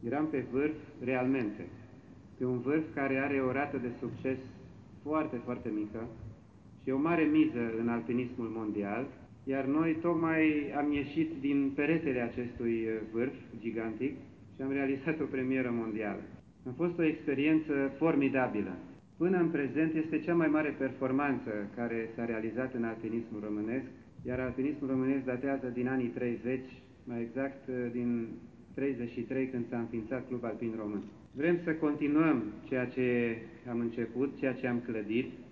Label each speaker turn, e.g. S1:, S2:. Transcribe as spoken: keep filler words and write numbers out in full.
S1: Eram pe vârf realmente, pe un vârf care are o rată de succes foarte, foarte mică și o mare miză în alpinismul mondial, iar noi tocmai am ieșit din peretele acestui vârf gigantic și am realizat o premieră mondială. A fost o experiență formidabilă. Până în prezent este cea mai mare performanță care s-a realizat în alpinismul românesc, iar alpinismul românesc datează din anii treizeci, mai exact din treizeci și trei, când s-a înființat Club Alpin Român. Vrem să continuăm ceea ce am început, ceea ce am clădit,